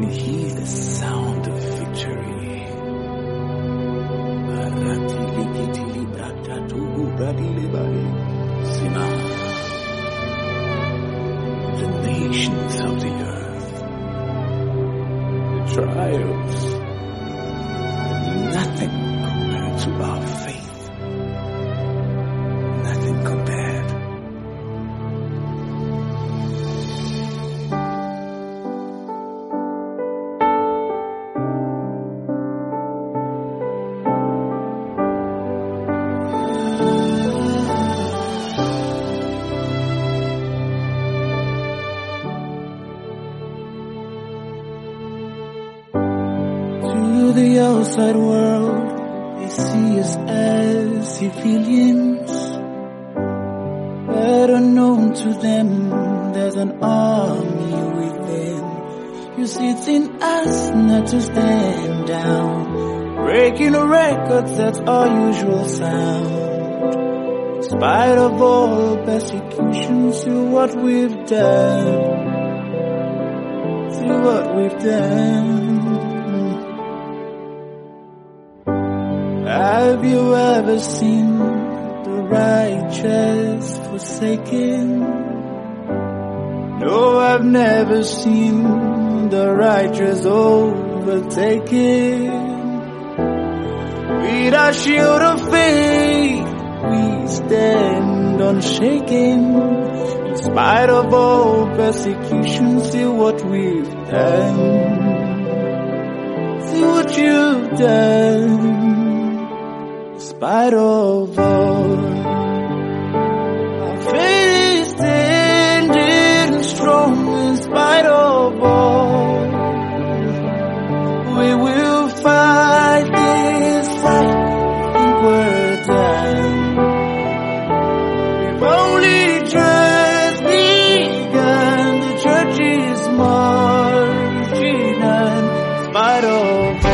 can hear the sound of victory. The nations of the earth, the trials, nothing compared to our faith. Nothing compared. To the outside world, they see us as civilians. Better known to them, there's an army within. You see, it's in us not to stand down. Breaking records, that's our usual sound. In spite of all persecution, see what we've done. See what we've done. Have you ever seen the righteous forsaken? No, I've never seen the righteous overtaken. With our shield of faith, we stand unshaken. In spite of all persecution, see what we've done. See what you've done. In spite of all, our faith is standing strong. In spite of all, we will fight this fight. I think we're done. We've only just begun. The church is marching on. In spite of all.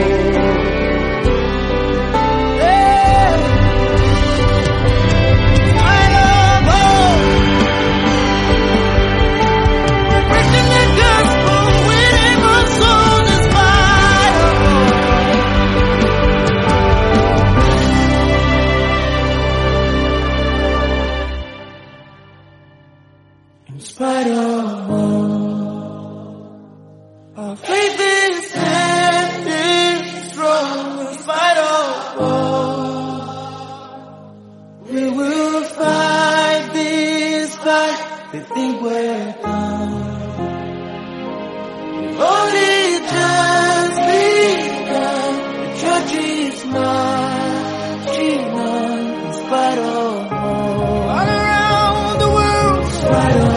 In spite of all, our faith is standing strong. In spite of all, we will fight this fight. They think we're done. We've only just begun. The church is marching on. In spite of all, all around the world. In spite of all.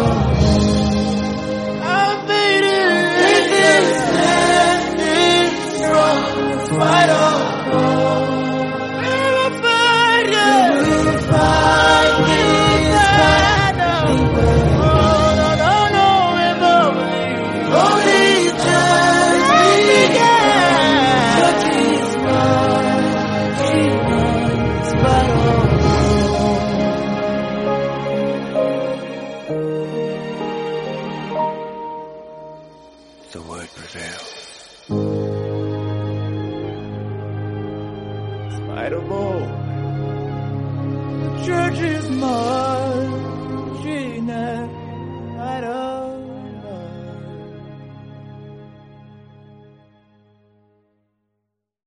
Fight on, we'll fight, yeah. We'll fight this battle. Oh, no, we've only just begun. Church is marching on. Fight on. The word prevails. In spite of all, the church is marching.